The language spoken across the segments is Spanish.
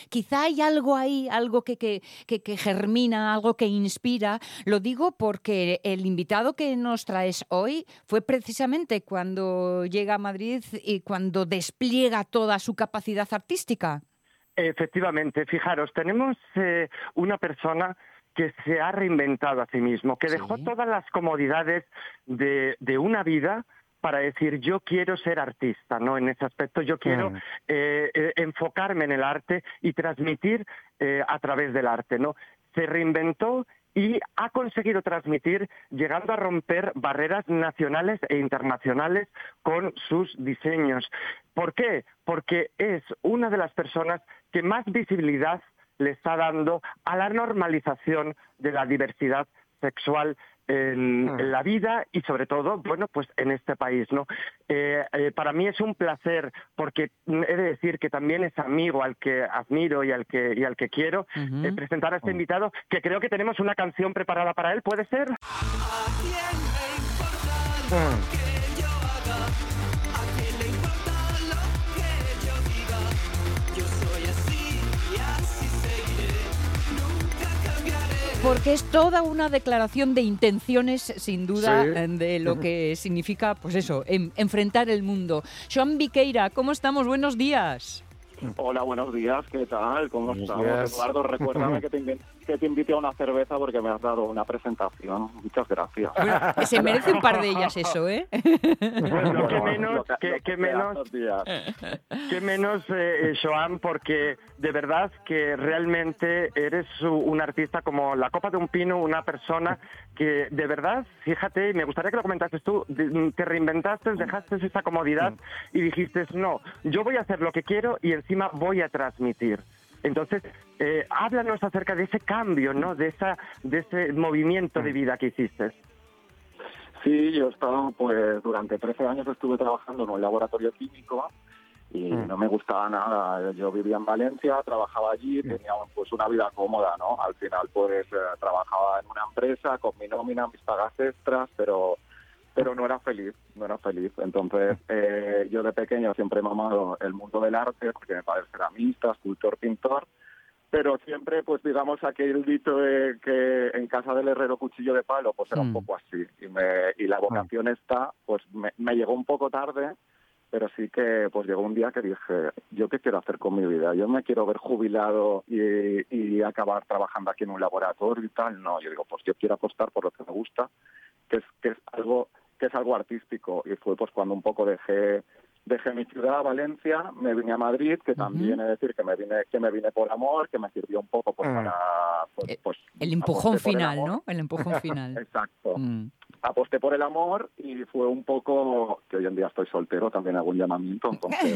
quizá hay algo ahí, algo que germina, algo que inspira. Lo digo porque el invitado que nos traes hoy fue precisamente cuando llega a Madrid y cuando despliega toda su capacidad artística. Efectivamente, fijaros, tenemos una persona que se ha reinventado a sí mismo, que dejó todas las comodidades de una vida para decir yo quiero ser artista, ¿no? En ese aspecto yo quiero enfocarme en el arte y transmitir a través del arte, ¿no? Se reinventó y ha conseguido transmitir llegando a romper barreras nacionales e internacionales con sus diseños. ¿Por qué? Porque es una de las personas que más visibilidad le está dando a la normalización de la diversidad sexual en la vida y sobre todo, bueno, pues en este país, ¿no? Para mí es un placer porque he de decir que también es amigo al que admiro y al que quiero presentar a este invitado, que creo que tenemos una canción preparada para él, ¿puede ser? ¿A quién le importa lo que yo haga? ¿A quién le importa lo que yo diga? Yo soy así y así seguiré, nunca cambiaré. Porque es toda una declaración de intenciones, sin duda, de lo que significa, pues eso, enfrentar el mundo. Xoán Viqueira, ¿cómo estamos? Buenos días. Hola, buenos días, ¿qué tal? ¿Cómo estamos? Eduardo, recuérdame que te invite a una cerveza porque me has dado una presentación. Muchas gracias. Bueno, se merece un par de ellas eso, ¿eh? Bueno, qué menos, Xoán, porque de verdad que realmente eres un artista como la copa de un pino, una persona que de verdad, fíjate, y me gustaría que lo comentases tú, te reinventaste, dejaste esa comodidad y dijiste, no, yo voy a hacer lo que quiero y encima voy a transmitir. Entonces, háblanos acerca de ese cambio, ¿no? De ese movimiento de vida que hiciste. Sí, yo he estado, pues, durante 13 años estuve trabajando en un laboratorio químico y no me gustaba nada. Yo vivía en Valencia, trabajaba allí, tenía pues una vida cómoda, ¿no? Al final, pues, trabajaba en una empresa con mi nómina, mis pagas extras, pero no era feliz. Entonces, yo de pequeño siempre he mamado el mundo del arte, porque mi padre es ceramista, escultor, pintor, pero siempre, pues digamos, aquel dicho de que en casa del herrero cuchillo de palo, pues era un poco así. Y la vocación esta, pues me llegó un poco tarde, pero sí que pues llegó un día que dije, ¿yo qué quiero hacer con mi vida? Yo me quiero ver jubilado y acabar trabajando aquí en un laboratorio y tal. No, yo digo, pues yo quiero apostar por lo que me gusta, que es algo artístico. Y fue pues cuando un poco dejé mi ciudad, Valencia, me vine a Madrid, que también es decir que me vine por amor, que me sirvió un poco pues para pues el empujón final, ¿no? El empujón final. Exacto. Aposté por el amor y fue un poco que hoy en día estoy soltero, también hago un llamamiento, entonces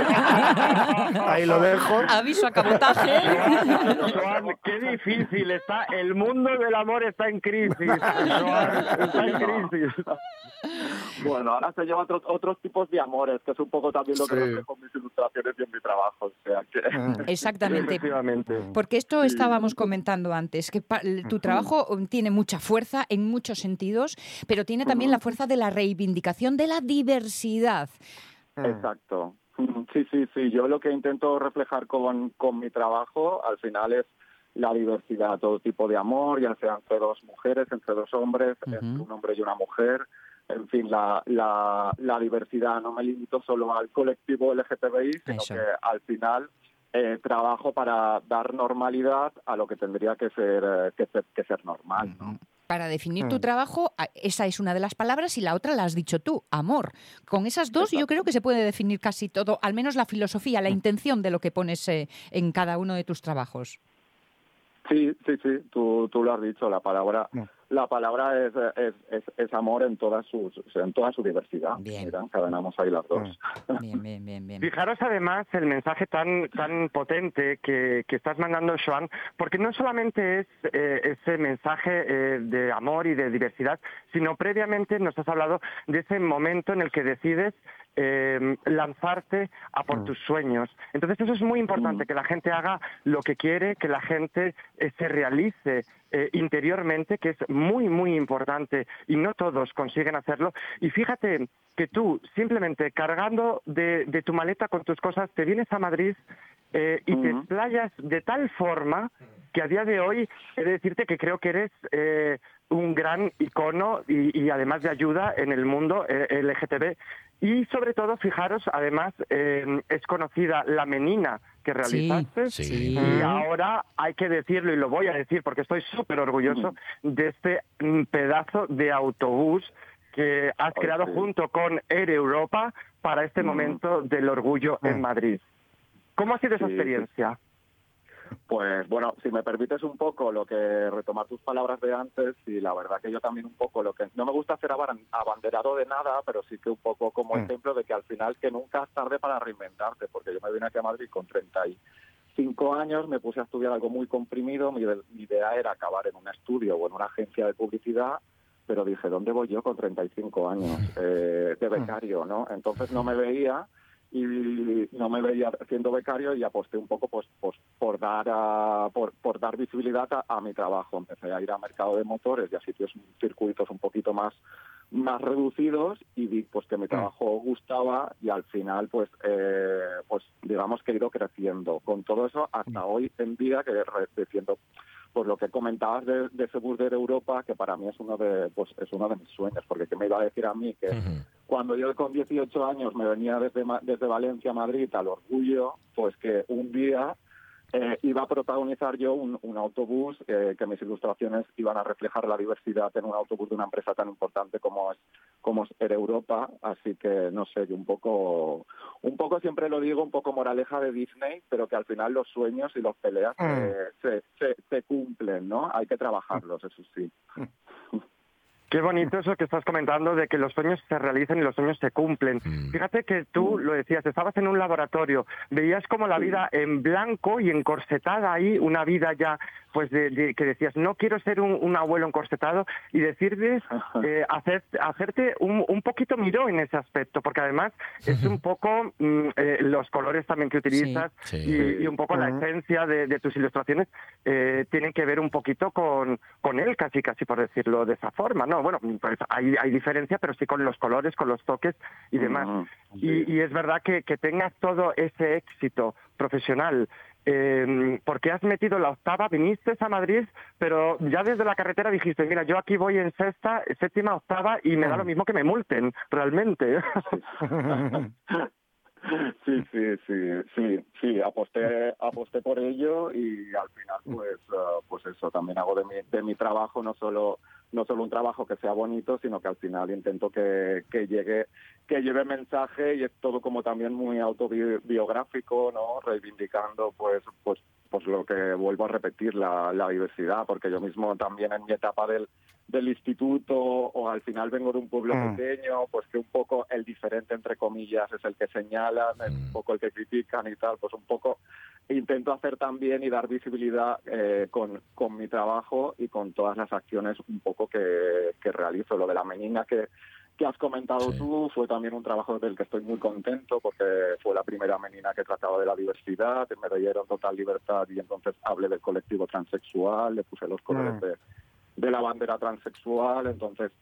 ahí lo dejo. Aviso a cabotaje. Xoán, qué difícil está, el mundo del amor está en crisis. Xoán, está en crisis. Bueno, ahora se llevan otros tipos de amores, que es un poco también lo que reflejo en mis ilustraciones y en mi trabajo. O sea que... Exactamente. Efectivamente. Porque esto estábamos comentando antes, que tu trabajo tiene mucha fuerza en muchos sentidos, pero tiene también la fuerza de la reivindicación de la diversidad. Exacto. Sí. Yo lo que intento reflejar con mi trabajo, al final es la diversidad, todo tipo de amor, ya sea entre dos mujeres, entre dos hombres, entre un hombre y una mujer. En fin, la diversidad, no me limito solo al colectivo LGTBI, sino que al final trabajo para dar normalidad a lo que tendría que ser normal, ¿no? Para definir tu trabajo, esa es una de las palabras y la otra la has dicho tú, amor. Con esas dos yo creo que se puede definir casi todo, al menos la filosofía, la intención de lo que pones en cada uno de tus trabajos. Sí, tú lo has dicho, la palabra es amor en toda su diversidad. Bien. Mira, encadenamos ahí las dos. Bien. Fijaros además el mensaje tan potente que estás mandando, Xoán, porque no solamente es ese mensaje de amor y de diversidad, sino previamente nos has hablado de ese momento en el que decides lanzarte a por tus sueños. Entonces eso es muy importante, que la gente haga lo que quiere, que la gente se realice interiormente, que es muy, muy importante y no todos consiguen hacerlo. Y fíjate que tú, simplemente cargando de tu maleta con tus cosas, te vienes a Madrid y te explayas de tal forma que a día de hoy he de decirte que creo que eres un gran icono y además de ayuda en el mundo LGTB. Y sobre todo, fijaros, además, es conocida la menina que realizaste. Sí. Y ahora hay que decirlo, y lo voy a decir porque estoy súper orgulloso de este pedazo de autobús que has creado junto con Air Europa para este momento del orgullo en Madrid. ¿Cómo ha sido esa experiencia? Pues bueno, si me permites un poco lo que retomar tus palabras de antes, y la verdad que yo también un poco lo que no me gusta hacer abanderado de nada, pero sí que un poco como ejemplo de que al final que nunca es tarde para reinventarte, porque yo me vine aquí a Madrid con 35 años, me puse a estudiar algo muy comprimido, mi idea era acabar en un estudio o en una agencia de publicidad, pero dije, ¿dónde voy yo con 35 años de becario, no? Entonces no me veía siendo becario y aposté un poco pues por dar visibilidad a mi trabajo. Empecé a ir a mercado de motores y a circuitos un poquito más reducidos y vi pues que mi trabajo gustaba y al final pues digamos que he ido creciendo. Con todo eso hasta hoy en día que defiendo pues lo que comentabas de ese bus de Europa, que para mí es uno de mis sueños, porque ¿qué me iba a decir a mí que cuando yo con 18 años me venía desde Valencia a Madrid al orgullo, pues que un día iba a protagonizar yo un autobús, que mis ilustraciones iban a reflejar la diversidad en un autobús de una empresa tan importante como es Air Europa? Así que no sé, yo un poco siempre lo digo, un poco moraleja de Disney, pero que al final los sueños y los peleas se cumplen, ¿no? Hay que trabajarlos, eso sí. Qué bonito eso que estás comentando de que los sueños se realicen y los sueños se cumplen. Fíjate que tú lo decías, estabas en un laboratorio, veías como la vida en blanco y encorsetada ahí, una vida ya pues que decías, no quiero ser un abuelo encorsetado, y decirles, hacerte un poquito miró en ese aspecto, porque además es un poco los colores también que utilizas y un poco la esencia de tus ilustraciones tienen que ver un poquito con él, casi por decirlo de esa forma, ¿no? Bueno, pues hay diferencia, pero sí con los colores, con los toques y demás. Y es verdad que tengas todo ese éxito profesional, porque has metido la octava, viniste a Madrid, pero ya desde la carretera dijiste, mira, yo aquí voy en sexta, séptima, octava y me da lo mismo que me multen, realmente. Sí, aposté por ello y al final pues eso, también hago de mi trabajo no solo un trabajo que sea bonito, sino que al final intento que lleve mensaje, y es todo como también muy autobiográfico, ¿no? Reivindicando pues lo que vuelvo a repetir, la diversidad, porque yo mismo también en mi etapa del instituto, o al final vengo de un pueblo pequeño, pues que un poco el diferente, entre comillas, es el que señalan, es un poco el que critican y tal, pues un poco intento hacer también y dar visibilidad con mi trabajo y con todas las acciones un poco que realizo. Lo de la menina que has comentado tú fue también un trabajo del que estoy muy contento, porque fue la primera menina que trataba de la diversidad, me dieron total libertad y entonces hablé del colectivo transexual, le puse los colores de la bandera transexual, entonces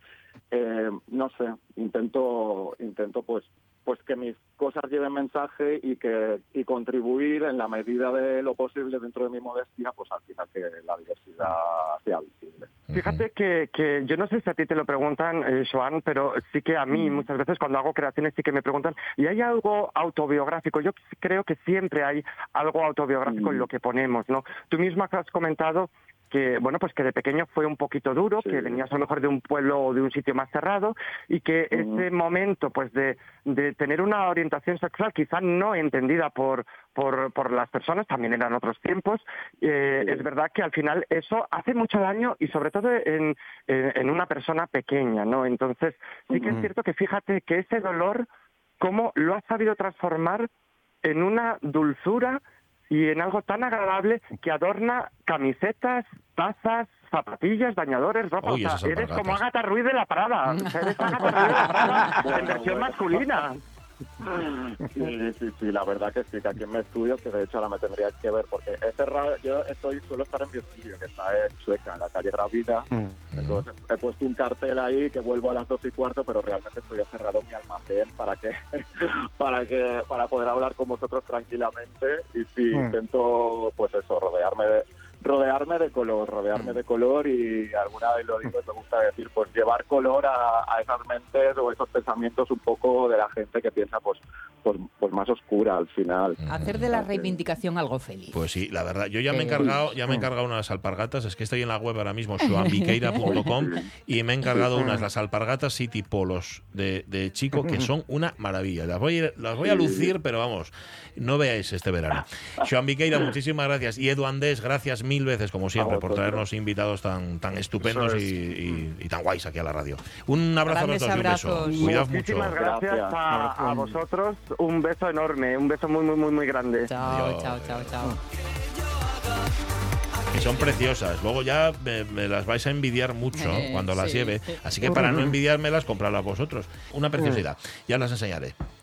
no sé, intento pues que mis cosas lleven mensaje y contribuir en la medida de lo posible dentro de mi modestia, pues al final que la diversidad sea visible. Fíjate que yo no sé si a ti te lo preguntan, Joan, pero sí que a mí muchas veces cuando hago creaciones sí que me preguntan, ¿y hay algo autobiográfico? Yo creo que siempre hay algo autobiográfico en lo que ponemos, ¿no? Tú misma has comentado que bueno, pues que de pequeño fue un poquito duro, que venías a lo mejor de un pueblo o de un sitio más cerrado, y que ese momento pues de tener una orientación sexual quizá no entendida por las personas, también eran otros tiempos, es verdad que al final eso hace mucho daño, y sobre todo en una persona pequeña, ¿no? Entonces sí que es cierto que fíjate que ese dolor, cómo lo has sabido transformar en una dulzura y en algo tan agradable que adorna camisetas, tazas, zapatillas, bañadores, ropa. Uy, o sea, eres como Agatha Ruiz de la Prada. O sea, eres Agatha Ruiz de la Prada en versión masculina. Sí, la verdad que sí, que aquí en mi estudio, que de hecho ahora me tendría que ver, porque he cerrado, yo suelo estar en mi estudio, que está en Sueca, en la calle Gravida, entonces he puesto un cartel ahí que vuelvo a las 2:15, pero realmente estoy cerrado en mi almacén estén para poder hablar con vosotros tranquilamente. Y sí, intento, pues eso, rodearme de color, y alguna vez lo digo, me gusta decir, pues llevar color a esas mentes o esos pensamientos un poco de la gente que piensa pues más oscura al final. Hacer de la reivindicación algo feliz. Pues sí, la verdad, yo ya me he encargado unas alpargatas, es que estoy en la web ahora mismo, xoambiqueira.com, y me he encargado las alpargatas City Polos de Chico, que son una maravilla. Las voy a lucir, pero vamos, no veáis este verano. Xoan Viqueira, muchísimas gracias. Y Edu Andés, gracias mil veces, como siempre, por traernos invitados tan estupendos y tan guays aquí a la radio. Un abrazo a los dos y un beso. Cuidaos mucho. Muchísimas gracias a vosotros. Un beso enorme, un beso muy, muy, muy, muy grande. Chao, chao, chao, chao. Que son preciosas. Luego ya me las vais a envidiar mucho cuando las lleve. Así que para no envidiármelas, compradlas vosotros. Una preciosidad. Ya las enseñaré.